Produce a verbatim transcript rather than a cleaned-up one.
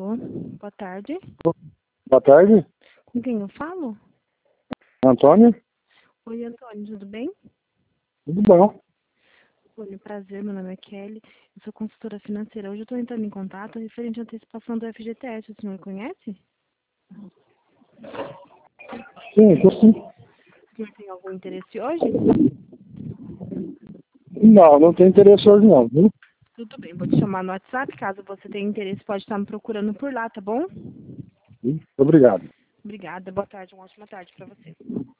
Alô, boa tarde. Boa tarde, Com quem eu falo? Antônio. Oi, Antônio, tudo bem? Tudo bom? Oi, prazer, meu nome é Kelly. Eu sou consultora financeira. Hoje eu estou entrando em contato referente à antecipação do F G T S. O senhor conhece? Sim, tô sim. O senhor tem algum interesse hoje? Não, não tem interesse hoje não, viu? Tudo bem, vou te chamar no WhatsApp. Caso você tenha interesse, pode estar me procurando por lá, tá bom? Obrigado. Obrigada, boa tarde, uma ótima tarde para você.